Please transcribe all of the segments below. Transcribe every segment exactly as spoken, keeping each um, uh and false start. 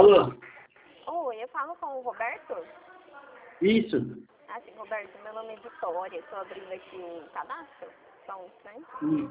Alô? Oi, eu falo com o Roberto? Isso. Ah, sim, Roberto, meu nome é Vitória, estou abrindo aqui o cadastro. Só um instante. Hum.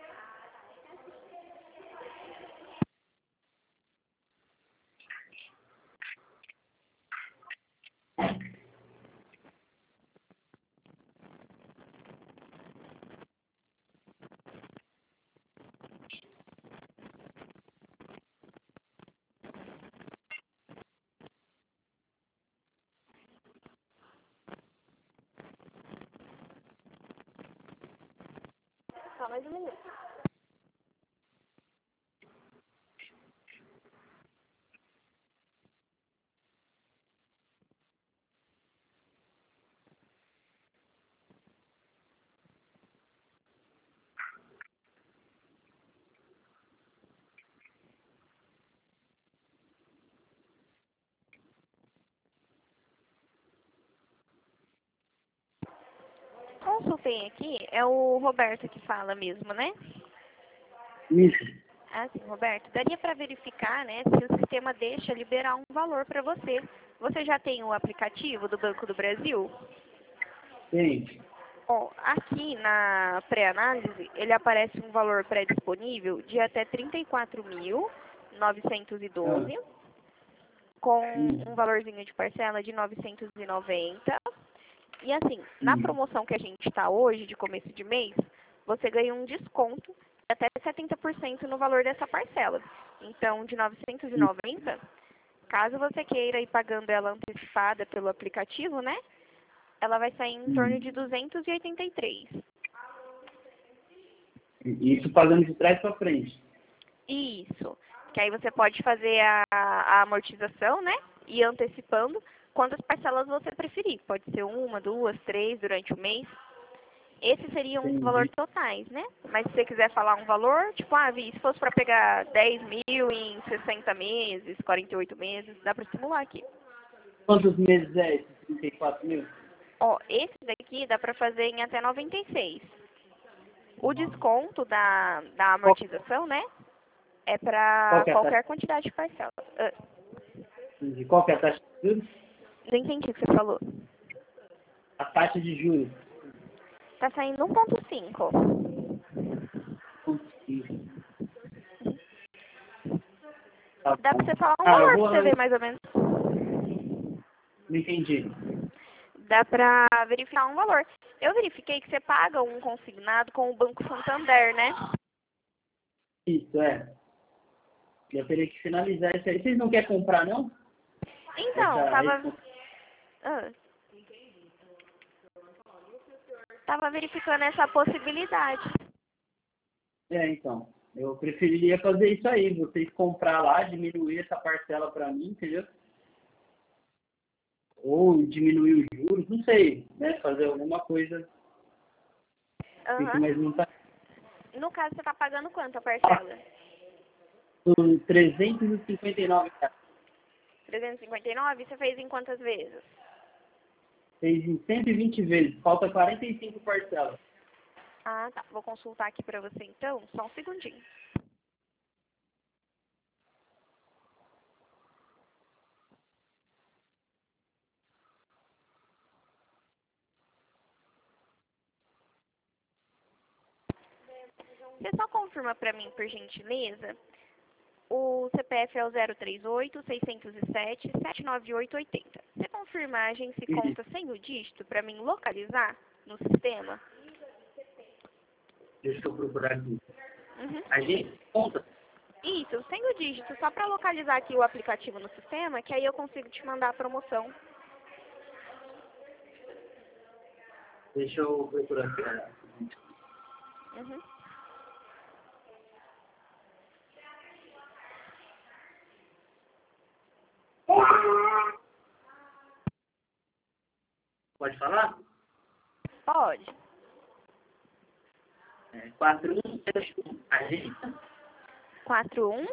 Só mais um minuto. Consultei aqui, é o Roberto que fala mesmo, né? Isso. Ah, sim, Roberto, daria para verificar, né, se o sistema deixa liberar um valor para você. Você já tem o aplicativo do Banco do Brasil? Tem. Ó, aqui na pré-análise, ele aparece um valor pré-disponível de até trinta e quatro mil novecentos e doze, Ah. com Hum. um valorzinho de parcela de novecentos e noventa. E assim, na Hum. promoção que a gente está hoje, de começo de mês, você ganha um desconto de até setenta por cento no valor dessa parcela. Então, de novecentos e noventa, caso você queira ir pagando ela antecipada pelo aplicativo, né? Ela vai sair em torno de Hum. duzentos e oitenta e três. Isso pagando de trás para frente. Isso. Que aí você pode fazer a, a amortização, né? E antecipando quantas parcelas você preferir. Pode ser uma, duas, três durante o mês. Esses seriam os Entendi. valores totais, né? Mas se você quiser falar um valor, tipo, ah, Vi, se fosse para pegar dez mil em sessenta meses, quarenta e oito meses, dá para simular aqui. Quantos meses é esse? trinta e quatro mil? Ó, esse daqui dá para fazer em até noventa e seis. O desconto da, da Qual, amortização, né? É qual para que é a taxa? qualquer quantidade de parcela. Ah, Entendi. Qual que é a taxa de juros? não entendi o que você falou. A taxa de juros. Tá saindo um ponto cinco. Tá Dá pra bom. você falar um Ah, eu valor pra vou. você ver mais ou menos. Não entendi. Dá pra verificar um valor. Eu verifiquei que você paga um consignado com o Banco Santander, né? Isso, é. Eu teria que finalizar isso aí. Vocês não querem comprar, não? Então, Essa, tava. esse... Ah, tava verificando essa possibilidade. É, então. Eu preferiria fazer isso aí. Vocês comprar lá, diminuir essa parcela para mim, entendeu? Ou diminuir os juros, não sei. Né? Fazer alguma coisa. Aham. Mas não tá. No caso, você tá pagando quanto a parcela? São trezentos e cinquenta e nove reais. trezentos e cinquenta e nove? Você fez em quantas vezes? Fez em cento e vinte vezes. Falta quarenta e cinco parcelas. Ah, tá. Vou consultar aqui pra você então. Só um segundinho. Você só confirma pra mim, por gentileza, o C P F é o zero três oito, seis zero sete, sete nove oito oito zero. Você confirma a agência e conta sem o dígito para mim localizar no sistema? Deixa eu procurar aqui. Uhum. A gente conta. Isso, sem o dígito, só para localizar aqui o aplicativo no sistema, que aí eu consigo te mandar a promoção. Deixa eu procurar aqui. Uhum. Pode falar? Pode. É, quatro um sete um. Agência quatro um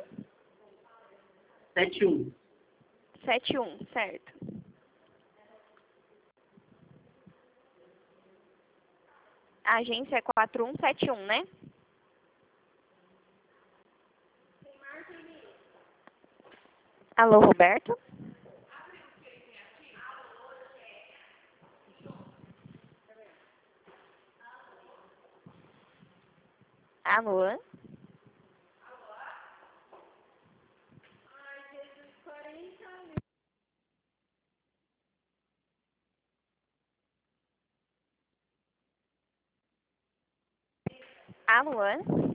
sete um. sete um, certo. A agência é quatro um sete um, né? Alô, Roberto? Alô? Alô?